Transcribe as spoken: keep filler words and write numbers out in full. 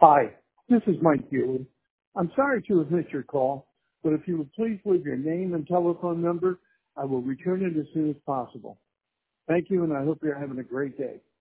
Hi, this is Mike Hewley. I'm sorry to have missed your call, but if you would please leave your name and telephone number, I will return it as soon as possible. Thank you, and I hope you're having a great day.